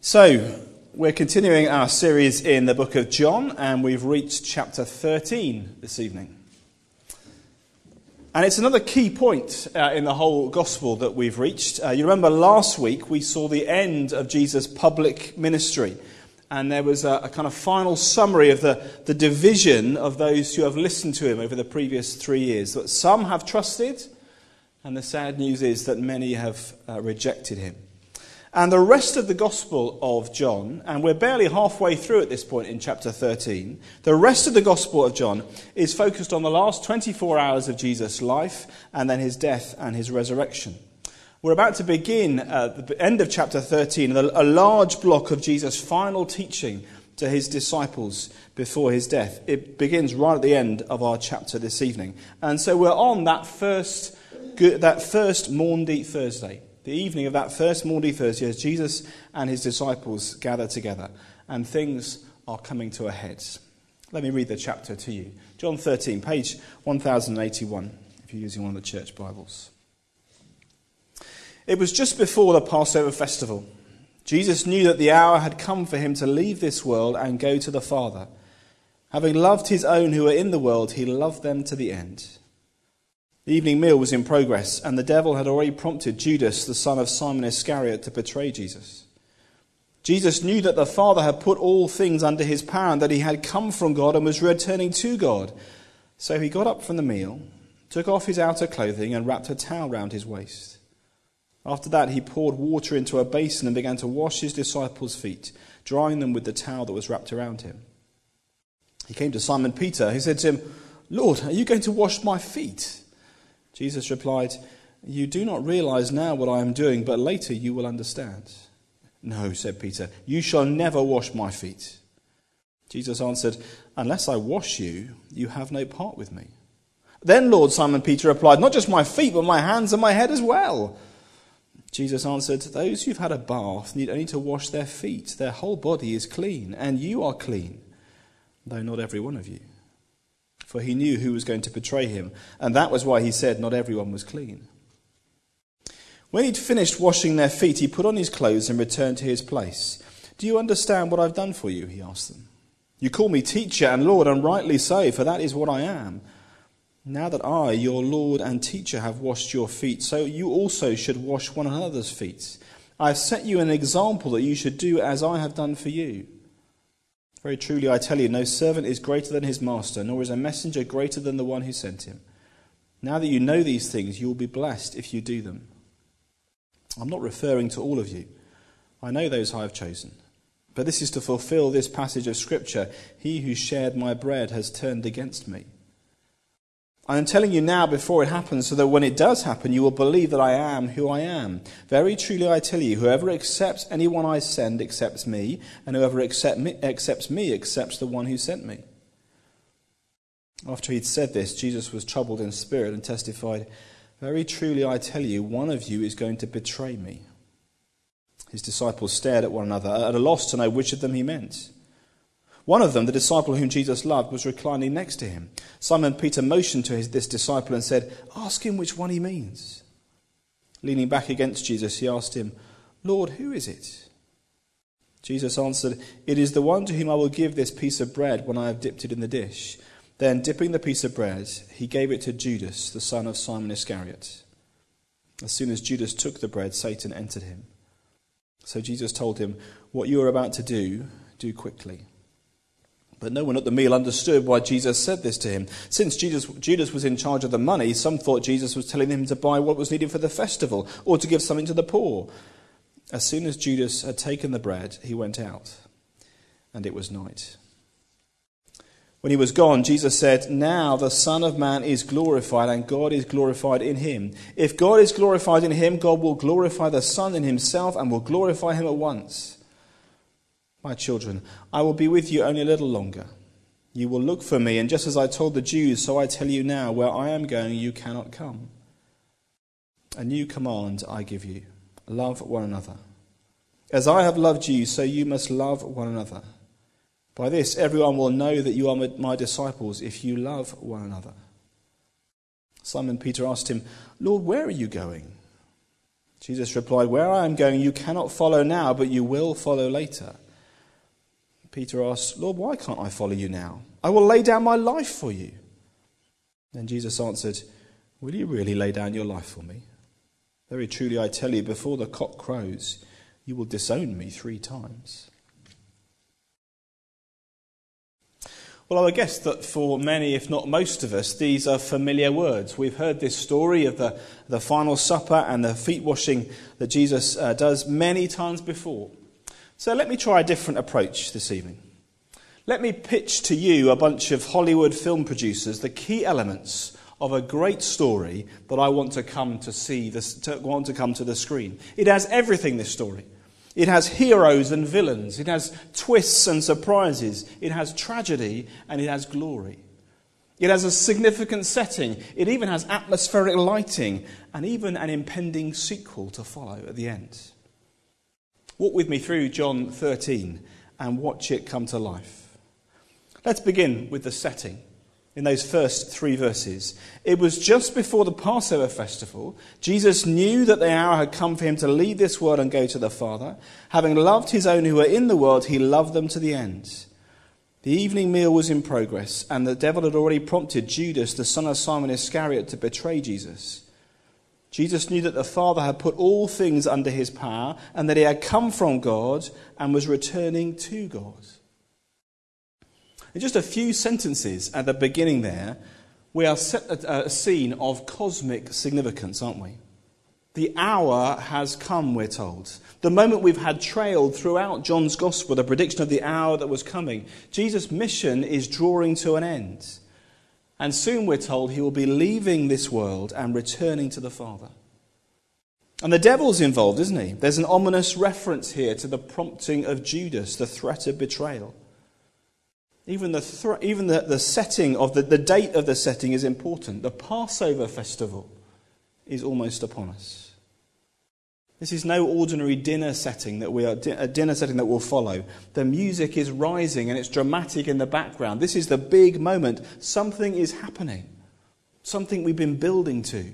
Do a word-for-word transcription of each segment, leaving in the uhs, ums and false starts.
So, we're continuing our series in the book of John, and we've reached chapter thirteen this evening. And it's another key point uh, in the whole gospel that we've reached. Uh, you remember last week we saw the end of Jesus' public ministry, and there was a, a kind of final summary of the, the division of those who have listened to him over the previous three years. That some have trusted, and the sad news is that many have uh, rejected him. And the rest of the Gospel of John, and we're barely halfway through at this point in chapter thirteen, the rest of the Gospel of John is focused on the last twenty-four hours of Jesus' life and then his death and his resurrection. We're about to begin at the end of chapter thirteen, a large block of Jesus' final teaching to his disciples before his death. It begins right at the end of our chapter this evening. And so we're on that first, that first Maundy Thursday. The evening of that first Maundy Thursday, as Jesus and his disciples gather together, and things are coming to a head. Let me read the chapter to you. John thirteen, page one thousand eighty-one, if you're using one of the church Bibles. It was just before the Passover festival. Jesus knew that the hour had come for him to leave this world and go to the Father. Having loved his own who were in the world, he loved them to the end. The evening meal was in progress, and the devil had already prompted Judas, the son of Simon Iscariot, to betray Jesus. Jesus knew that the Father had put all things under his power, and that he had come from God and was returning to God. So he got up from the meal, took off his outer clothing, and wrapped a towel round his waist. After that, he poured water into a basin and began to wash his disciples' feet, drying them with the towel that was wrapped around him. He came to Simon Peter, who said to him, "Lord, are you going to wash my feet?" Jesus replied, "You do not realize now what I am doing, but later you will understand." "No," said Peter, "you shall never wash my feet." Jesus answered, "Unless I wash you, you have no part with me." "Then, Lord," Simon Peter replied, "not just my feet, but my hands and my head as well." Jesus answered, "Those who've had a bath need only to wash their feet. Their whole body is clean, and you are clean, though not every one of you." For he knew who was going to betray him, and that was why he said not everyone was clean. When he'd finished washing their feet, he put on his clothes and returned to his place. "Do you understand what I've done for you?" he asked them. "You call me teacher and Lord, and rightly so, for that is what I am. Now that I, your Lord and teacher, have washed your feet, so you also should wash one another's feet. I have set you an example that you should do as I have done for you. Very truly, I tell you, no servant is greater than his master, nor is a messenger greater than the one who sent him. Now that you know these things, you will be blessed if you do them. I'm not referring to all of you. I know those I have chosen. But this is to fulfill this passage of Scripture. He who shared my bread has turned against me. I am telling you now before it happens, so that when it does happen, you will believe that I am who I am. Very truly I tell you, whoever accepts anyone I send accepts me, and whoever accept me, accepts me accepts the one who sent me." After he'd said this, Jesus was troubled in spirit and testified, "Very truly I tell you, one of you is going to betray me." His disciples stared at one another, at a loss to know which of them he meant. One of them, the disciple whom Jesus loved, was reclining next to him. Simon Peter motioned to his, this disciple and said, "Ask him which one he means." Leaning back against Jesus, he asked him, "Lord, who is it?" Jesus answered, "It is the one to whom I will give this piece of bread when I have dipped it in the dish." Then, dipping the piece of bread, he gave it to Judas, the son of Simon Iscariot. As soon as Judas took the bread, Satan entered him. So Jesus told him, "What you are about to do, do quickly." But no one at the meal understood why Jesus said this to him. Since Jesus, Judas was in charge of the money, some thought Jesus was telling him to buy what was needed for the festival or to give something to the poor. As soon as Judas had taken the bread, he went out, and it was night. When he was gone, Jesus said, "Now the Son of Man is glorified, and God is glorified in him. If God is glorified in him, God will glorify the Son in himself and will glorify him at once. My children, I will be with you only a little longer. You will look for me, and just as I told the Jews, so I tell you now, where I am going, you cannot come. A new command I give you, love one another. As I have loved you, so you must love one another. By this, everyone will know that you are my disciples, if you love one another." Simon Peter asked him, "Lord, where are you going?" Jesus replied, "Where I am going you cannot follow now, but you will follow later." Peter asked, "Lord, why can't I follow you now? I will lay down my life for you." Then Jesus answered, "Will you really lay down your life for me? Very truly I tell you, before the cock crows, you will disown me three times." Well, I would guess that for many, if not most of us, these are familiar words. We've heard this story of the, the final supper and the feet washing that Jesus uh, does many times before. So let me try a different approach this evening. Let me pitch to you a bunch of Hollywood film producers the key elements of a great story that I want to come to see, this, to want to come to the screen. It has everything, this story. It has heroes and villains. It has twists and surprises. It has tragedy and it has glory. It has a significant setting. It even has atmospheric lighting and even an impending sequel to follow at the end. Walk with me through John thirteen and watch it come to life. Let's begin with the setting. In those first three verses, it was just before the Passover festival. Jesus knew that the hour had come for him to leave this world and go to the Father. Having loved his own who were in the world, he loved them to the end. The evening meal was in progress, and the devil had already prompted Judas, the son of Simon Iscariot, to betray Jesus. Jesus knew that the Father had put all things under his power, and that he had come from God and was returning to God. In just a few sentences at the beginning there, we are set at a scene of cosmic significance, aren't we? The hour has come, we're told. The moment we've had trailed throughout John's Gospel, the prediction of the hour that was coming. Jesus' mission is drawing to an end. And soon, we're told, he will be leaving this world and returning to the Father. And the devil's involved, isn't he? There's an ominous reference here to the prompting of Judas, the threat of betrayal. Even the thre- even the, the setting of the, the date of the setting is important. The Passover festival is almost upon us. This is no ordinary dinner setting that we are a dinner setting that will follow. The music is rising and it's dramatic in the background. This is the big moment. Something is happening. Something we've been building to.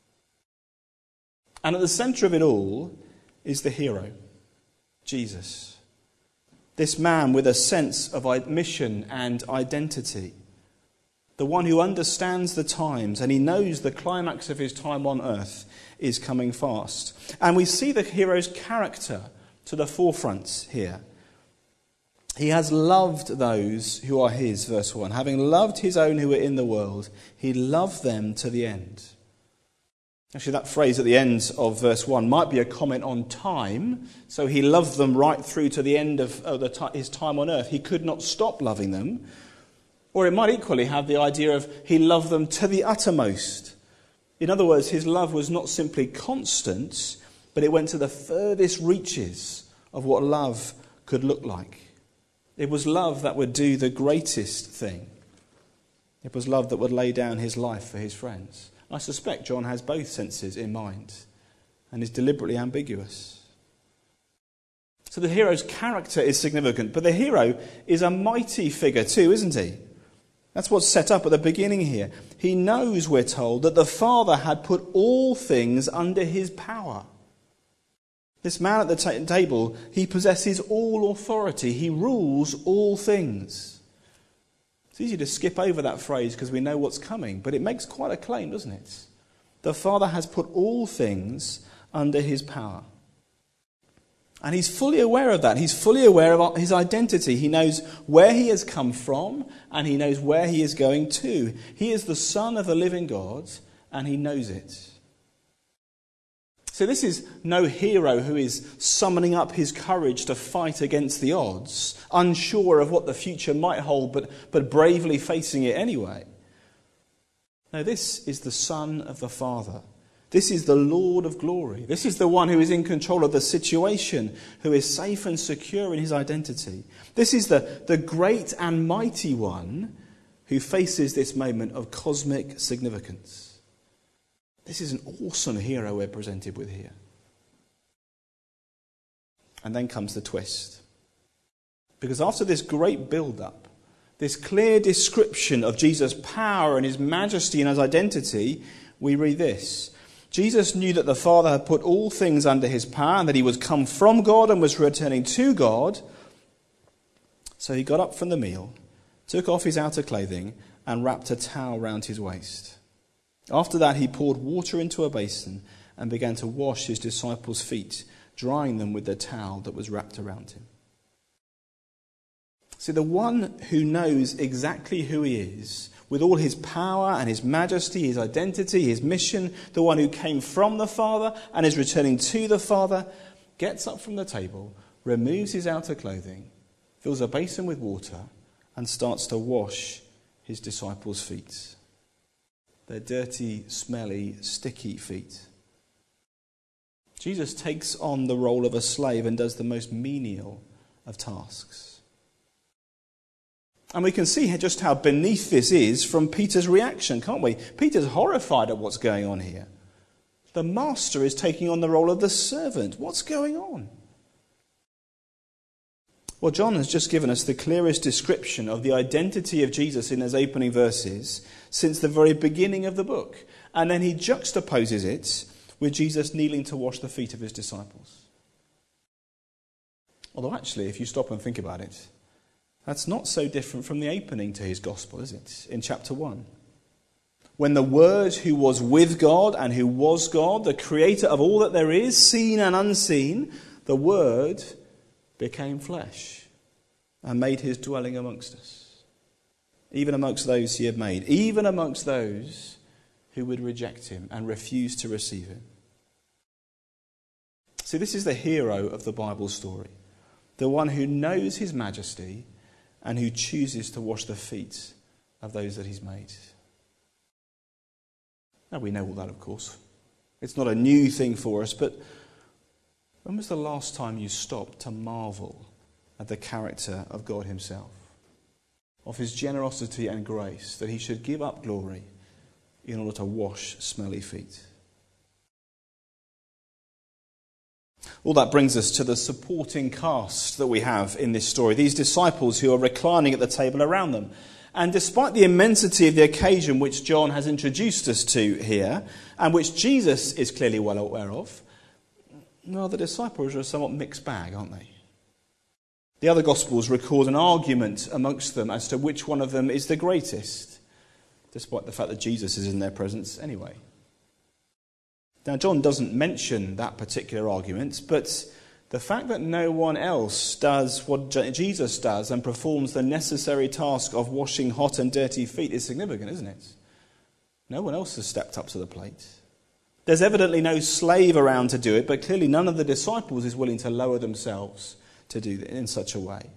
And at the centre of it all is the hero, Jesus. This man with a sense of mission and identity. The one who understands the times and he knows the climax of his time on earth is coming fast. And we see the hero's character to the forefront here. He has loved those who are his, verse one. Having loved his own who were in the world, he loved them to the end. Actually, that phrase at the end of verse one might be a comment on time. So he loved them right through to the end of uh, the t- his time on earth. He could not stop loving them. Or it might equally have the idea of he loved them to the uttermost. In other words, his love was not simply constant, but it went to the furthest reaches of what love could look like. It was love that would do the greatest thing. It was love that would lay down his life for his friends. I suspect John has both senses in mind and is deliberately ambiguous. So the hero's character is significant, but the hero is a mighty figure too, isn't he? That's what's set up at the beginning here. He knows, we're told, that the Father had put all things under his power. This man at the ta- table, he possesses all authority. He rules all things. It's easy to skip over that phrase because we know what's coming, but it makes quite a claim, doesn't it? The Father has put all things under his power. And he's fully aware of that. He's fully aware of his identity. He knows where he has come from and he knows where he is going to. He is the Son of the living God and he knows it. So this is no hero who is summoning up his courage to fight against the odds, unsure of what the future might hold, but, but bravely facing it anyway. No, this is the Son of the Father. This is the Lord of glory. This is the one who is in control of the situation, who is safe and secure in his identity. This is the, the great and mighty one who faces this moment of cosmic significance. This is an awesome hero we're presented with here. And then comes the twist. Because after this great build-up, this clear description of Jesus' power and his majesty and his identity, we read this. Jesus knew that the Father had put all things under his power and that he was come from God and was returning to God. So he got up from the meal, took off his outer clothing, and wrapped a towel round his waist. After that, he poured water into a basin and began to wash his disciples' feet, drying them with the towel that was wrapped around him. See, the one who knows exactly who he is, with all his power and his majesty, his identity, his mission, the one who came from the Father and is returning to the Father, gets up from the table, removes his outer clothing, fills a basin with water, and starts to wash his disciples' feet. Their dirty, smelly, sticky feet. Jesus takes on the role of a slave and does the most menial of tasks. And we can see just how beneath this is from Peter's reaction, can't we? Peter's horrified at what's going on here. The master is taking on the role of the servant. What's going on? Well, John has just given us the clearest description of the identity of Jesus in his opening verses since the very beginning of the book. And then he juxtaposes it with Jesus kneeling to wash the feet of his disciples. Although actually, if you stop and think about it, that's not so different from the opening to his gospel, is it? In chapter one. When the Word who was with God and who was God, the creator of all that there is, seen and unseen, the Word became flesh and made his dwelling amongst us. Even amongst those he had made. Even amongst those who would reject him and refuse to receive him. See, this is the hero of the Bible story. The one who knows his majesty and who chooses to wash the feet of those that he's made. Now, we know all that, of course. It's not a new thing for us, but when was the last time you stopped to marvel at the character of God himself? Of his generosity and grace, that he should give up glory in order to wash smelly feet. All that brings us to the supporting cast that we have in this story. These disciples who are reclining at the table around them. And despite the immensity of the occasion which John has introduced us to here, and which Jesus is clearly well aware of, well, the disciples are a somewhat mixed bag, aren't they? The other Gospels record an argument amongst them as to which one of them is the greatest, despite the fact that Jesus is in their presence anyway. Now, John doesn't mention that particular argument, but the fact that no one else does what Jesus does and performs the necessary task of washing hot and dirty feet is significant, isn't it? No one else has stepped up to the plate. There's evidently no slave around to do it, but clearly none of the disciples is willing to lower themselves to do it in such a way.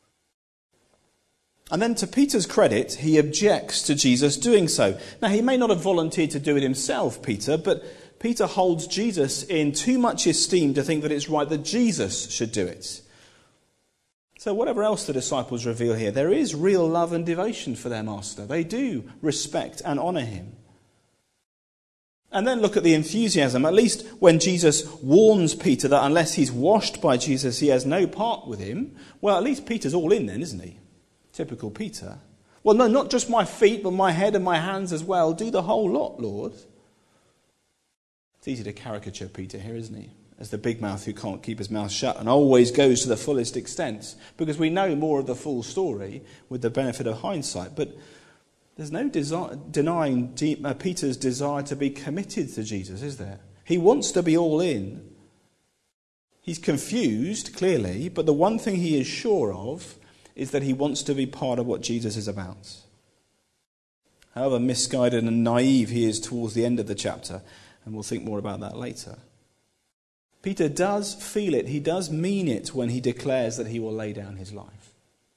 And then to Peter's credit, he objects to Jesus doing so. Now, he may not have volunteered to do it himself, Peter, but Peter holds Jesus in too much esteem to think that it's right that Jesus should do it. So whatever else the disciples reveal here, there is real love and devotion for their master. They do respect and honour him. And then look at the enthusiasm. At least when Jesus warns Peter that unless he's washed by Jesus, he has no part with him. Well, at least Peter's all in then, isn't he? Typical Peter. Well, no, not just my feet, but my head and my hands as well. Do the whole lot, Lord. It's easy to caricature Peter here, isn't he? As the big mouth who can't keep his mouth shut and always goes to the fullest extent. Because we know more of the full story with the benefit of hindsight. But there's no desi- denying deep, uh, Peter's desire to be committed to Jesus, is there? He wants to be all in. He's confused, clearly, but the one thing he is sure of is that he wants to be part of what Jesus is about. However misguided and naive he is towards the end of the chapter, and we'll think more about that later. Peter does feel it, he does mean it when he declares that he will lay down his life.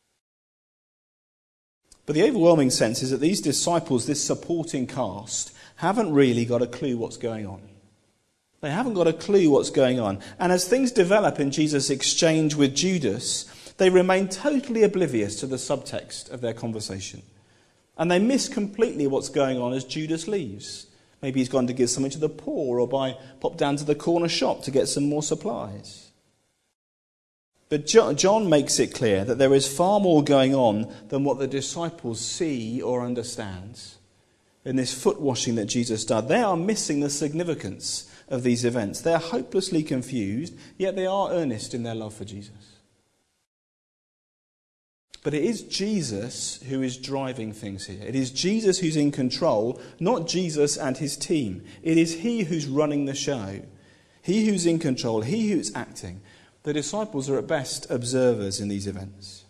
But the overwhelming sense is that these disciples, this supporting cast, haven't really got a clue what's going on. They haven't got a clue what's going on. And as things develop in Jesus' exchange with Judas, they remain totally oblivious to the subtext of their conversation. And they miss completely what's going on as Judas leaves. Maybe he's gone to give something to the poor or by pop down to the corner shop to get some more supplies. But John makes it clear that there is far more going on than what the disciples see or understand. in this foot washing that Jesus did, they are missing the significance of these events. They're hopelessly confused, yet they are earnest in their love for Jesus. But it is Jesus who is driving things here. It is Jesus who's in control, not Jesus and his team. It is he who's running the show. He who's in control, he who's acting. The disciples are at best observers in these events.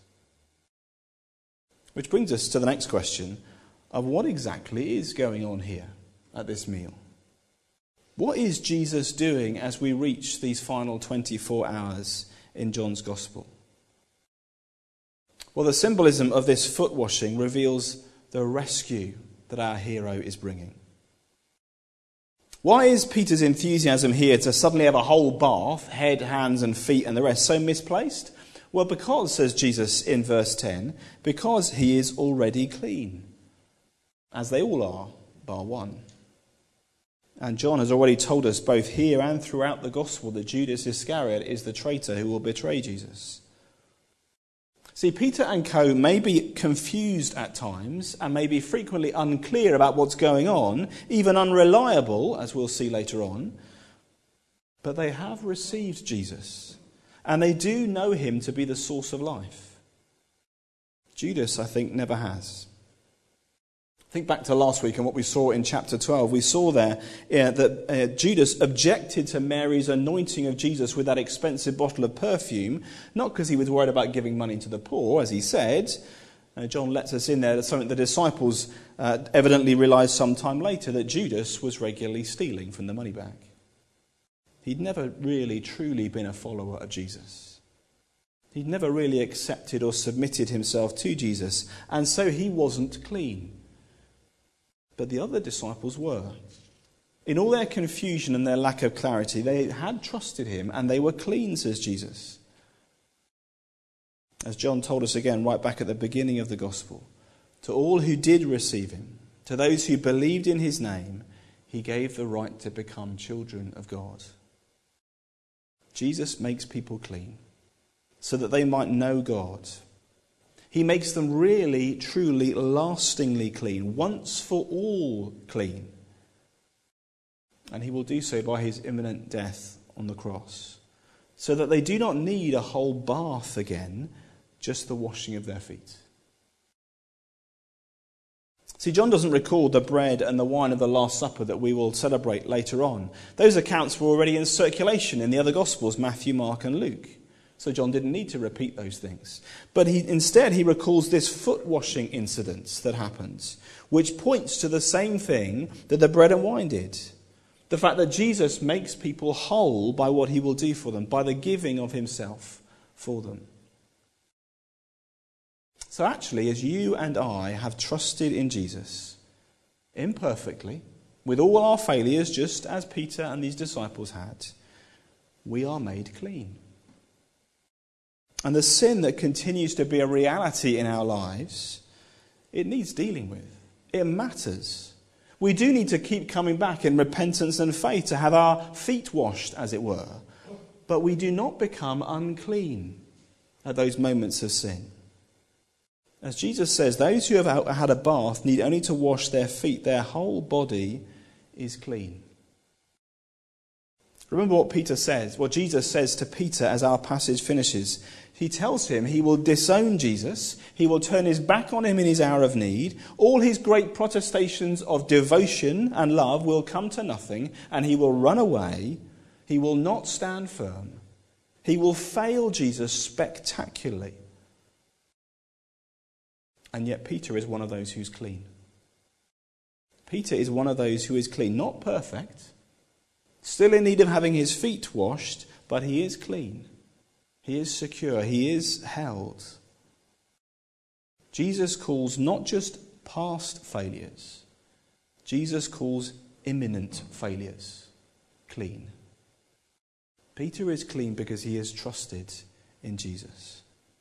Which brings us to the next question of what exactly is going on here at this meal. What is Jesus doing as we reach these final twenty-four hours in John's Gospel? Well, the symbolism of this foot washing reveals the rescue that our hero is bringing. Why is Peter's enthusiasm here to suddenly have a whole bath, head, hands and feet and the rest, so misplaced? Well, because, says Jesus in verse ten, because he is already clean, as they all are, bar one. And John has already told us both here and throughout the Gospel that Judas Iscariot is the traitor who will betray Jesus. See, Peter and co may be confused at times and may be frequently unclear about what's going on, even unreliable, as we'll see later on. But they have received Jesus, and they do know him to be the source of life. Judas, I think, never has. Think back to last week and what we saw in chapter twelve. We saw there uh, that uh, Judas objected to Mary's anointing of Jesus with that expensive bottle of perfume, not because he was worried about giving money to the poor, as he said. Uh, John lets us in there that something the disciples uh, evidently realised sometime later, that Judas was regularly stealing from the money bag. He'd never really, truly been a follower of Jesus. He'd never really accepted or submitted himself to Jesus, and so he wasn't clean. But the other disciples were. In all their confusion and their lack of clarity, they had trusted him and they were clean, says Jesus. As John told us again right back at the beginning of the Gospel, to all who did receive him, to those who believed in his name, he gave the right to become children of God. Jesus makes people clean so that they might know God. He makes them really, truly, lastingly clean, once for all clean. And he will do so by his imminent death on the cross, so that they do not need a whole bath again, just the washing of their feet. See, John doesn't record the bread and the wine of the Last Supper that we will celebrate later on. Those accounts were already in circulation in the other Gospels, Matthew, Mark and Luke. So John didn't need to repeat those things. But he, instead he recalls this foot washing incident that happens, which points to the same thing that the bread and wine did. The fact that Jesus makes people whole by what he will do for them, by the giving of himself for them. So actually, as you and I have trusted in Jesus, imperfectly, with all our failures, just as Peter and these disciples had, we are made clean. And the sin that continues to be a reality in our lives, it needs dealing with. It matters. We do need to keep coming back in repentance and faith to have our feet washed, as it were. But we do not become unclean at those moments of sin. As Jesus says, those who have had a bath need only to wash their feet. Their whole body is clean. Remember what Peter says, what Jesus says to Peter as our passage finishes. He tells him he will disown Jesus. He will turn his back on him in his hour of need. All his great protestations of devotion and love will come to nothing, and he will run away. He will not stand firm. He will fail Jesus spectacularly. And yet Peter is one of those who's clean. Peter is one of those who is clean, not perfect, still in need of having his feet washed, but he is clean. He is secure. He is held. Jesus calls not just past failures. Jesus calls imminent failures clean. Peter is clean because he has trusted in Jesus.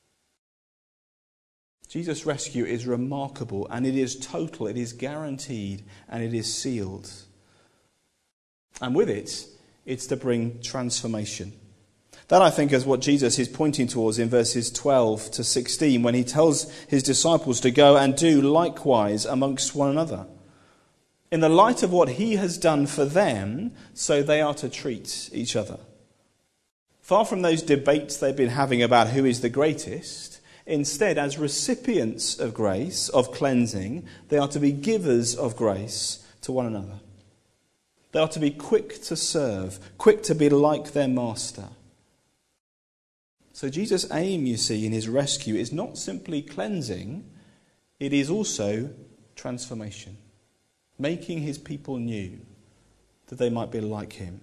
Jesus' rescue is remarkable, and it is total, it is guaranteed, and it is sealed. And with it, it's to bring transformation. That, I think, is what Jesus is pointing towards in verses twelve to sixteen, when he tells his disciples to go and do likewise amongst one another. in the light of what he has done for them, so they are to treat each other. Far from those debates they've been having about who is the greatest, instead, as recipients of grace, of cleansing, they are to be givers of grace to one another. They are to be quick to serve, quick to be like their master. So Jesus' aim, you see, in his rescue is not simply cleansing, it is also transformation. Making his people new, that they might be like him.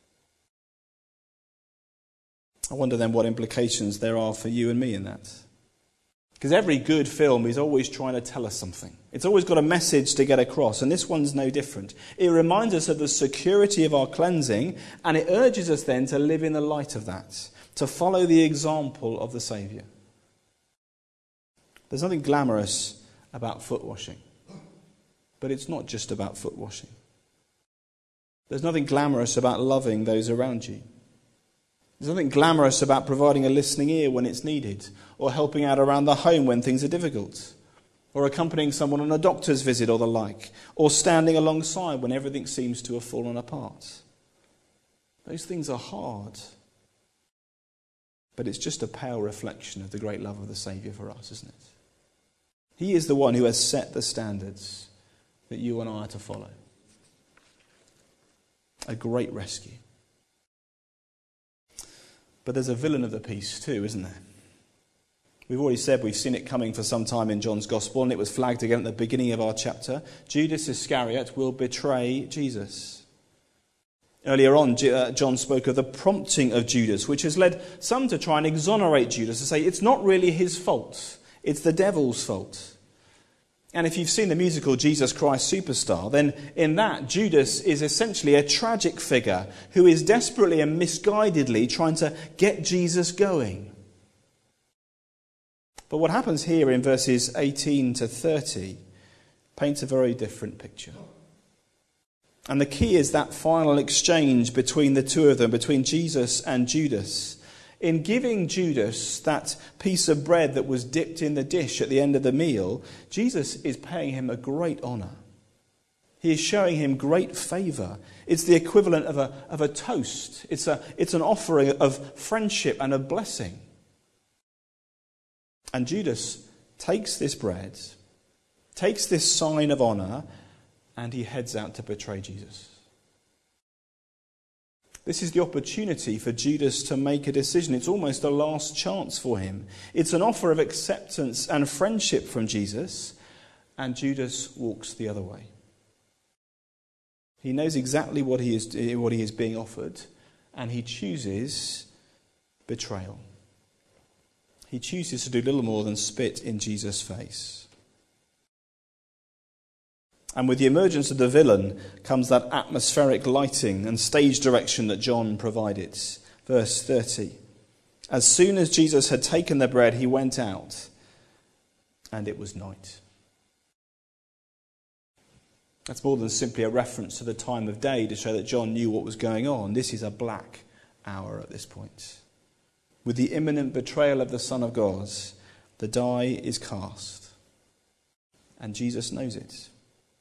I wonder then what implications there are for you and me in that. Because every good film is always trying to tell us something. It's always got a message to get across, and this one's no different. It reminds us of the security of our cleansing, and it urges us then to live in the light of that, to follow the example of the Saviour. There's nothing glamorous about foot washing, but it's not just about foot washing. There's nothing glamorous about loving those around you. There's nothing glamorous about providing a listening ear when it's needed, or helping out around the home when things are difficult, or accompanying someone on a doctor's visit or the like, or standing alongside when everything seems to have fallen apart. Those things are hard, but it's just a pale reflection of the great love of the Saviour for us, isn't it? He is the one who has set the standards that you and I are to follow. A great rescue. But there's a villain of the piece too, isn't there? We've already said we've seen it coming for some time in John's Gospel, and it was flagged again at the beginning of our chapter. Judas Iscariot will betray Jesus. Earlier on, John spoke of the prompting of Judas, which has led some to try and exonerate Judas, to say it's not really his fault, it's the devil's fault. And if you've seen the musical Jesus Christ Superstar, then in that, Judas is essentially a tragic figure who is desperately and misguidedly trying to get Jesus going. But what happens here in verses eighteen to thirty paints a very different picture. And the key is that final exchange between the two of them, between Jesus and Judas. In giving Judas that piece of bread that was dipped in the dish at the end of the meal, Jesus is paying him a great honour. He is showing him great favour. It's the equivalent of a, of a toast. It's, a, it's an offering of friendship and of blessing. And Judas takes this bread, takes this sign of honour, and he heads out to betray Jesus. This is the opportunity for Judas to make a decision. It's almost a last chance for him. It's an offer of acceptance and friendship from Jesus, and Judas walks the other way. He knows exactly what he is, what he is being offered, and he chooses betrayal. He chooses to do little more than spit in Jesus' face. And with the emergence of the villain comes that atmospheric lighting and stage direction that John provided. Verse thirty. As soon as Jesus had taken the bread, he went out, and it was night. That's more than simply a reference to the time of day to show that John knew what was going on. This is a black hour at this point. With the imminent betrayal of the Son of God, the die is cast. And Jesus knows it.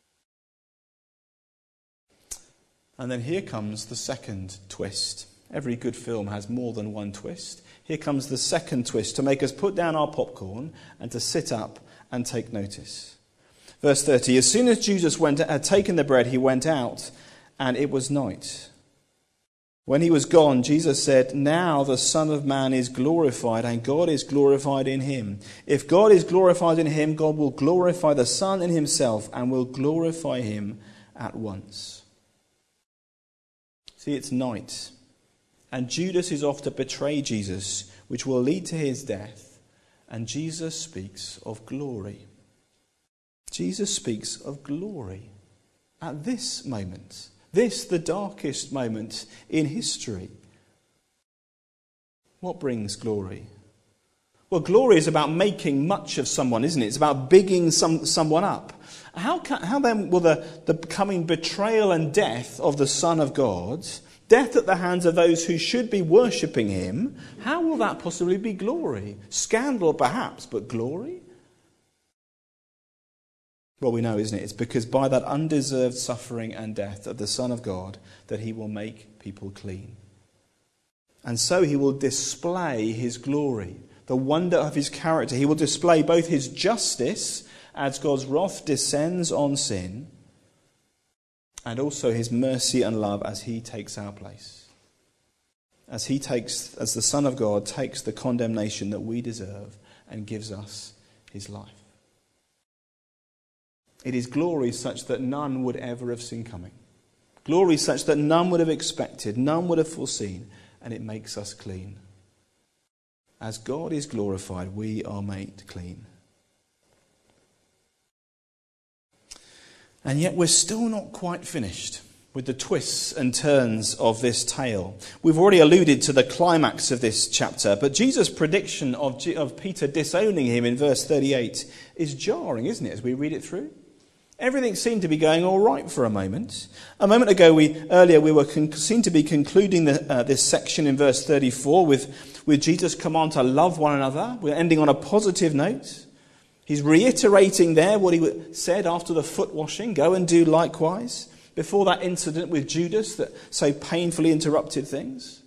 And then here comes the second twist. Every good film has more than one twist. Here comes the second twist to make us put down our popcorn and to sit up and take notice. Verse thirty, as soon as Jesus went, had taken the bread, he went out, and it was night. When he was gone, Jesus said, now the Son of Man is glorified, and God is glorified in him. If God is glorified in him, God will glorify the Son in himself, and will glorify him at once. See, it's night, and Judas is off to betray Jesus, which will lead to his death, and Jesus speaks of glory. Jesus speaks of glory at this moment, this the darkest moment in history. What brings glory? Well, glory is about making much of someone, isn't it? It's about bigging some, someone up. How, can, how then will the, the coming betrayal and death of the Son of God, death at the hands of those who should be worshipping him, how will that possibly be glory? Scandal perhaps, but glory? Well, we know, isn't it? It's because by that undeserved suffering and death of the Son of God that he will make people clean. And so he will display his glory, the wonder of his character. He will display both his justice as God's wrath descends on sin, and also his mercy and love as he takes our place. As he takes, as the Son of God takes the condemnation that we deserve and gives us his life. It is glory such that none would ever have seen coming. Glory such that none would have expected, none would have foreseen, and it makes us clean. As God is glorified, we are made clean. And yet we're still not quite finished with the twists and turns of this tale. We've already alluded to the climax of this chapter, but Jesus' prediction of, G- of Peter disowning him in verse thirty-eight is jarring, isn't it, as we read it through? Everything seemed to be going all right for a moment. A moment ago, we earlier we were con- seemed to be concluding the, uh, this section in verse thirty-four with, with Jesus' command to love one another. We're ending on a positive note. He's reiterating there what he said after the foot washing, go and do likewise, before that incident with Judas that so painfully interrupted things.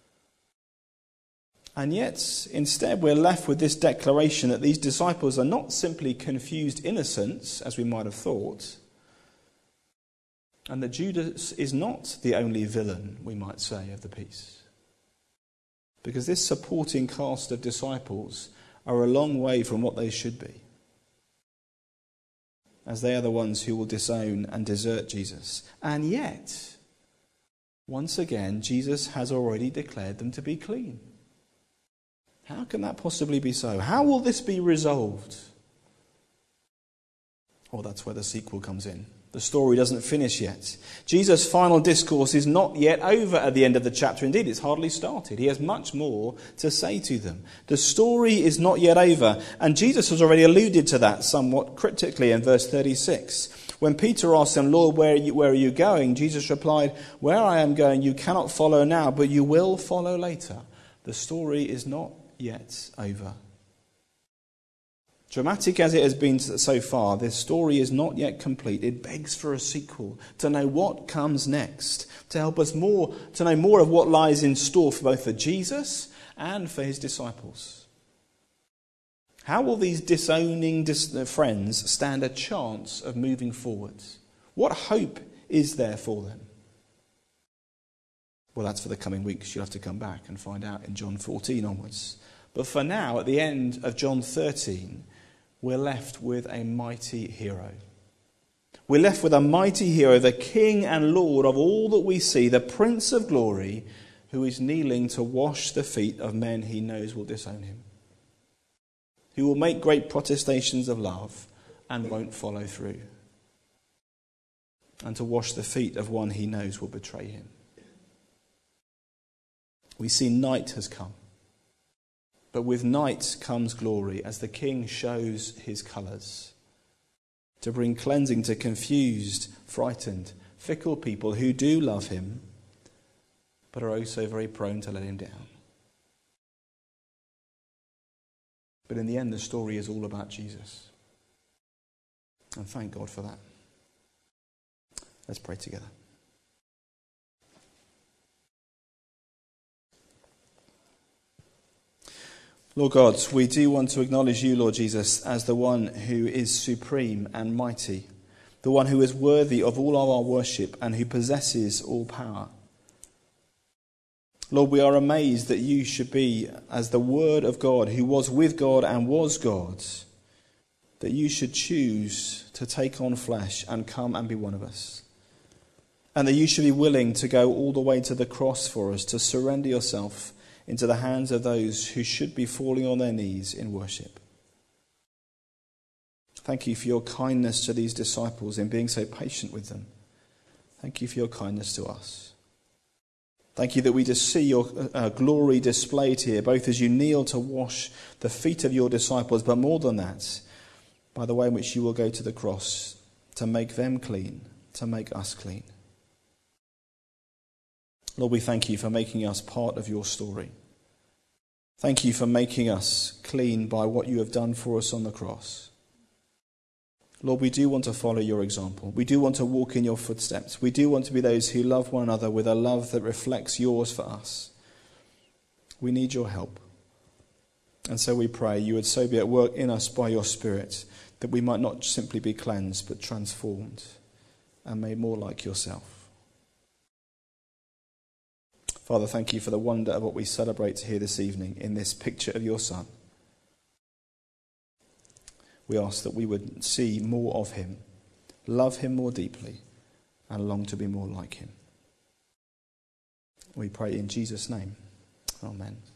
And yet, instead, we're left with this declaration that these disciples are not simply confused innocents, as we might have thought, and that Judas is not the only villain, we might say, of the piece. Because this supporting cast of disciples are a long way from what they should be, as they are the ones who will disown and desert Jesus. And yet, once again, Jesus has already declared them to be clean. How can that possibly be so? How will this be resolved? Well, that's where the sequel comes in. The story doesn't finish yet. Jesus' final discourse is not yet over at the end of the chapter. Indeed, it's hardly started. He has much more to say to them. The story is not yet over. And Jesus has already alluded to that somewhat cryptically in verse thirty-six. When Peter asked him, Lord, where are you, where are you going? Jesus replied, where I am going you cannot follow now, but you will follow later. The story is not yet over. Dramatic as it has been so far, this story is not yet complete. It begs for a sequel, to know what comes next, to help us more, to know more of what lies in store for both for Jesus and for his disciples. How will these disowning dis- friends stand a chance of moving forward? What hope is there for them? Well, that's for the coming weeks. You'll have to come back and find out in John fourteen onwards. But for now, at the end of John thirteen, we're left with a mighty hero. We're left with a mighty hero, the King and Lord of all that we see, the Prince of Glory, who is kneeling to wash the feet of men he knows will disown him, who will make great protestations of love and won't follow through, and to wash the feet of one he knows will betray him. We see night has come. But with night comes glory as the King shows his colours to bring cleansing to confused, frightened, fickle people who do love him but are also very prone to let him down. But in the end, the story is all about Jesus. And thank God for that. Let's pray together. Lord God, we do want to acknowledge you, Lord Jesus, as the one who is supreme and mighty, the one who is worthy of all of our worship and who possesses all power. Lord, we are amazed that you should be as the Word of God, who was with God and was God, that you should choose to take on flesh and come and be one of us. And that you should be willing to go all the way to the cross for us, to surrender yourself into the hands of those who should be falling on their knees in worship. Thank you for your kindness to these disciples in being so patient with them. Thank you for your kindness to us. Thank you that we just see your uh, glory displayed here, both as you kneel to wash the feet of your disciples, but more than that, by the way in which you will go to the cross to make them clean, to make us clean. Lord, we thank you for making us part of your story. Thank you for making us clean by what you have done for us on the cross. Lord, we do want to follow your example. We do want to walk in your footsteps. We do want to be those who love one another with a love that reflects yours for us. We need your help. And so we pray you would so be at work in us by your Spirit, that we might not simply be cleansed, but transformed and made more like yourself. Father, thank you for the wonder of what we celebrate here this evening in this picture of your Son. We ask that we would see more of him, love him more deeply, and long to be more like him. We pray in Jesus' name. Amen.